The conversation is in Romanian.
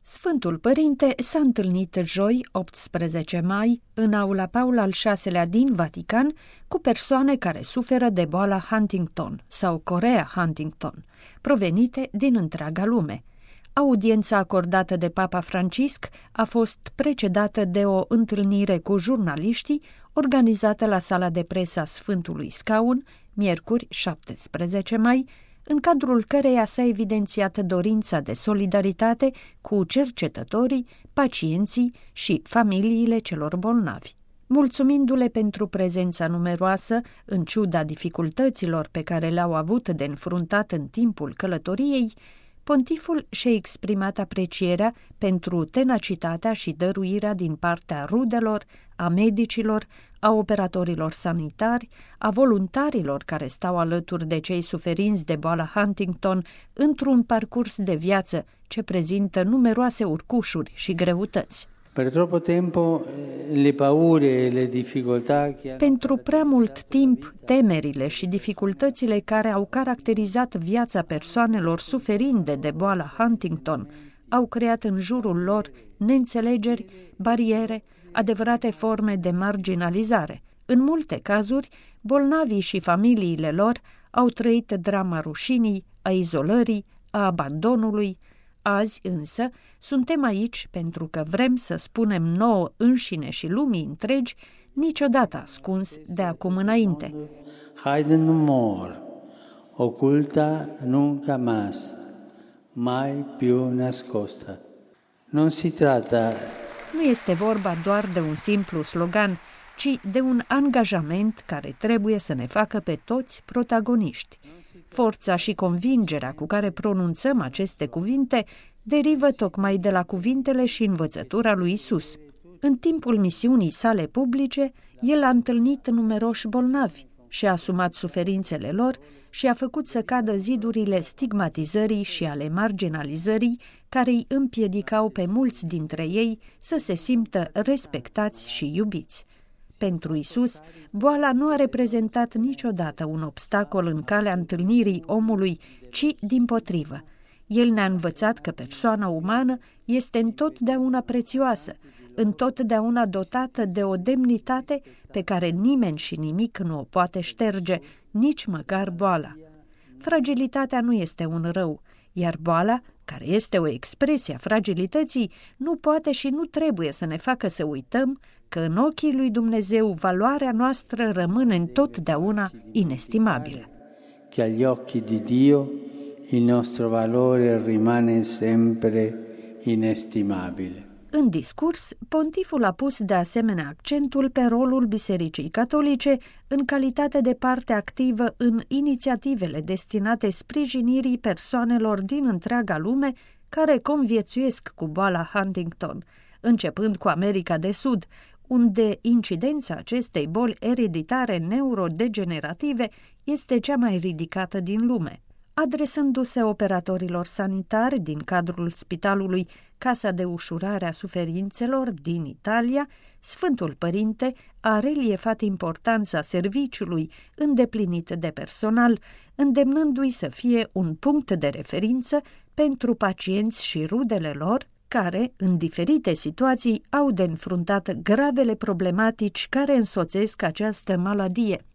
Sfântul Părinte s-a întâlnit joi, 18 mai, în aula Paul al VI-lea din Vatican, cu persoane care suferă de boala Huntington sau Chorea Huntington, provenite din întreaga lume. Audiența acordată de Papa Francisc a fost precedată de o întâlnire cu jurnaliștii organizată la sala de presă a Sfântului Scaun, miercuri 17 mai, în cadrul căreia s-a evidențiat dorința de solidaritate cu cercetătorii, pacienții și familiile celor bolnavi. Mulțumindu-le pentru prezența numeroasă, în ciuda dificultăților pe care le-au avut de înfruntat în timpul călătoriei, pontiful și-a exprimat aprecierea pentru tenacitatea și dăruirea din partea rudelor, a medicilor, a operatorilor sanitari, a voluntarilor care stau alături de cei suferinți de boala Huntington într-un parcurs de viață ce prezintă numeroase urcușuri și greutăți. Pentru prea mult timp, temerile și dificultățile care au caracterizat viața persoanelor suferinde de boala Huntington au creat în jurul lor neînțelegeri, bariere, adevărate forme de marginalizare. În multe cazuri, bolnavii și familiile lor au trăit drama rușinii, a izolării, a abandonului. Azi, însă, suntem aici pentru că vrem să spunem nouă înșine și lumii întregi, niciodată ascuns de acum înainte. Haide nu mor, oculta nunca más, mai più nascosta. Non si tratta. Nu este vorba doar de un simplu slogan, ci de un angajament care trebuie să ne facă pe toți protagoniști. Forța și convingerea cu care pronunțăm aceste cuvinte derivă tocmai de la cuvintele și învățătura lui Isus. În timpul misiunii sale publice, el a întâlnit numeroși bolnavi și a asumat suferințele lor și a făcut să cadă zidurile stigmatizării și ale marginalizării care îi împiedicau pe mulți dintre ei să se simtă respectați și iubiți. Pentru Isus, boala nu a reprezentat niciodată un obstacol în calea întâlnirii omului, ci dimpotrivă. El ne-a învățat că persoana umană este întotdeauna prețioasă, întotdeauna dotată de o demnitate pe care nimeni și nimic nu o poate șterge, nici măcar boala. Fragilitatea nu este un rău, iar boala, care este o expresie a fragilității, nu poate și nu trebuie să ne facă să uităm că în ochii lui Dumnezeu valoarea noastră rămâne întotdeauna inestimabilă. Che agli occhi di Dio il nostro valore rimane sempre inestimabile. În discurs, pontiful a pus de asemenea accentul pe rolul Bisericii Catolice în calitate de parte activă în inițiativele destinate sprijinirii persoanelor din întreaga lume care conviețuiesc cu boala Huntington, începând cu America de Sud, unde incidența acestei boli ereditare neurodegenerative este cea mai ridicată din lume. Adresându-se operatorilor sanitari din cadrul spitalului Casa de Ușurare a Suferințelor din Italia, Sfântul Părinte a reliefat importanța serviciului îndeplinit de personal, îndemnându-i să fie un punct de referință pentru pacienți și rudele lor, care, în diferite situații, au de înfruntat gravele problematici care însoțesc această maladie.